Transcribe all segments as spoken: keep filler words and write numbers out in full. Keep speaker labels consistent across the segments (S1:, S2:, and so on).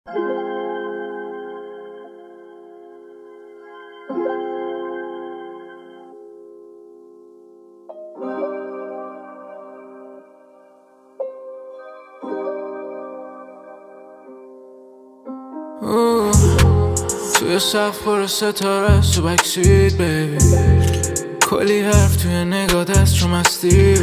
S1: توی صف پر ستاره تو بکسید بیبی، کلی حرف توی نگاه دست چون مستی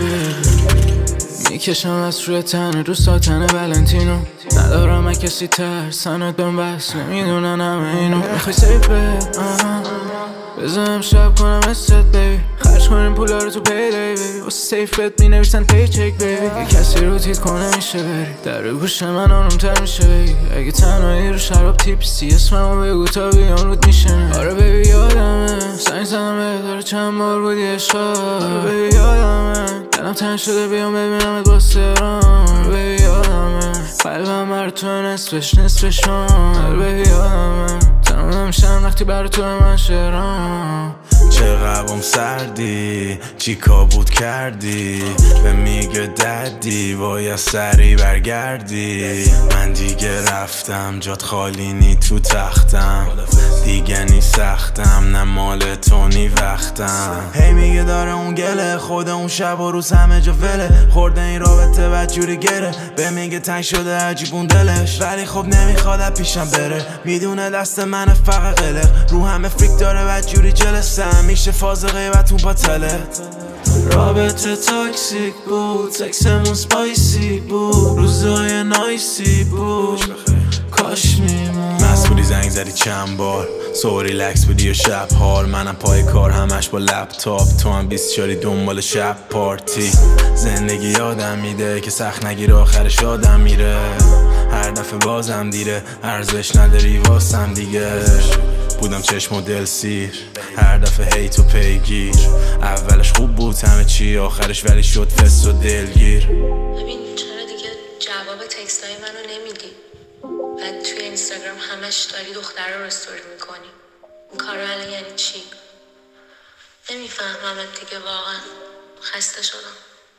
S1: میکشم از روی تنه رو ساتن ولنتینو، ندارم کسی ترسنت بهم بس نمیدونن همه اینو. میخوای سیف بهت بزنم شب کنم استت بیبی، خرج کنیم پولا رو تو پیلی بیبی، واسه سیف بهت مینویسن پیچک بیبی. یه کسی رو تیت کنه میشه بری در رو گوش من آرومتر میشه بگی، اگه تنهایی رو شراب تیپسی اسممو بگو تا بیام رود میشنه. آره بیبی یادمه سنگ زنم بهداره چند بار بودی عشقا، آره بیبی یادمه دلم تنگ شده بیام ببینمت با سرام. آره بیبی یادمه قلبم بر تو نصفش نصفشون. آره بیبی یادمه تمام شم وقتی بر تو من شعرام.
S2: چقدرم سردی چی کابود کردی، به میگه دردی باید سری برگردی. من دیگه رفتم جات خالی نی تو تختم، دیگه نی سختم نه مال تو نی وقتم. هی میگه داره اون گله خود اون شب و روز همه جا وله، خورده این رابطه بدجوری گره، به میگه تنگ شده عجیبون دلش، ولی خب نمیخواد پیشم بره، میدونه دست من فقط قلق، رو همه فریک داره بدجوری جلسم، میشه فاز غیبتون باطله.
S1: رابطه تاکسیک بود سکسمون سپایسی بود، روزای نایسی بود کاش میمون.
S2: مسئولی زنگ زدی چند بار سو ریلکس بودی و شب حال، منم پای کار همش با لپتاپ، تو هم بیست چاری دنبال شب پارتی. زندگی یادم میده که سخت نگیر آخرش یادم میره، هر دفعه بازم دیره ارزش نداری واسم دیگه. بودم چشم و دل سیر هر دفعه هیت و پیگیر، اولش خوب بود همه چی آخرش ولی شد فس و دلگیر.
S3: ببین چرا دیگه جواب تکستای منو نمیدی؟ بعد توی اینستاگرام همش داری دختر رو استوری میکنی، این کار الان یعنی چی؟ نمیفهممت دیگه واقعا، خسته شدم.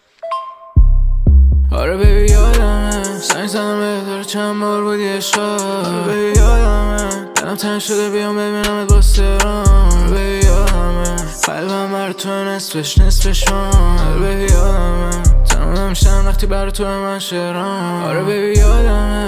S1: آره بیبی یادمه سنگ زنم بهداره چند بار بودی عشقا، آره بیبی یادمه دلم تنگ شده بیام ببینمت با سرام. آره بیبی یادمه قلبم بر تو نصفش نصفشون. آره بیبی یادمه تمام شم وقتی بر تو من شعرام. آره بیبی یادمه